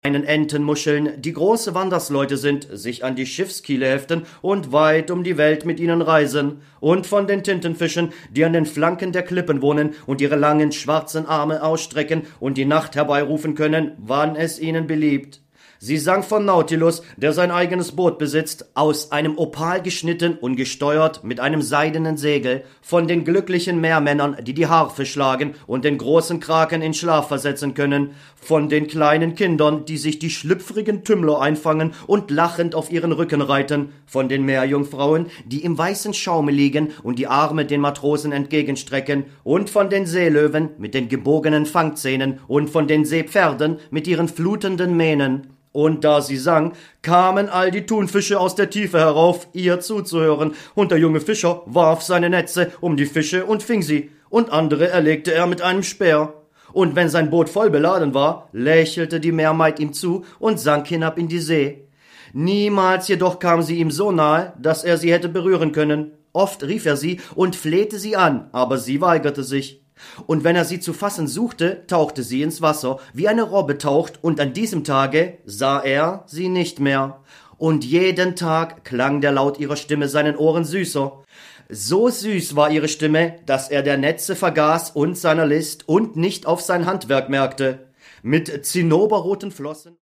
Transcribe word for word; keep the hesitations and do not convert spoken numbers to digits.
kleinen Entenmuscheln, die große Wandersleute sind, sich an die Schiffskiele heften und weit um die Welt mit ihnen reisen, und von den Tintenfischen, die an den Flanken der Klippen wohnen und ihre langen schwarzen Arme ausstrecken und die Nacht herbeirufen können, wann es ihnen beliebt. Sie sang von Nautilus, der sein eigenes Boot besitzt, aus einem Opal geschnitten und gesteuert mit einem seidenen Segel, von den glücklichen Meermännern, die die Harfe schlagen und den großen Kraken in Schlaf versetzen können, von den kleinen Kindern, die sich die schlüpfrigen Tümmler einfangen und lachend auf ihren Rücken reiten, von den Meerjungfrauen, die im weißen Schaume liegen und die Arme den Matrosen entgegenstrecken, und von den Seelöwen mit den gebogenen Fangzähnen und von den Seepferden mit ihren flutenden Mähnen. Und da sie sang, kamen all die Thunfische aus der Tiefe herauf, ihr zuzuhören, und der junge Fischer warf seine Netze um die Fische und fing sie, und andere erlegte er mit einem Speer. Und wenn sein Boot voll beladen war, lächelte die Meermaid ihm zu und sank hinab in die See. Niemals jedoch kam sie ihm so nahe, dass er sie hätte berühren können. Oft rief er sie und flehte sie an, aber sie weigerte sich. Und wenn er sie zu fassen suchte, tauchte sie ins Wasser, wie eine Robbe taucht, und an diesem Tage sah er sie nicht mehr. Und jeden Tag klang der Laut ihrer Stimme seinen Ohren süßer. So süß war ihre Stimme, dass er der Netze vergaß und seiner List und nicht auf sein Handwerk merkte. Mit zinnoberroten Flossen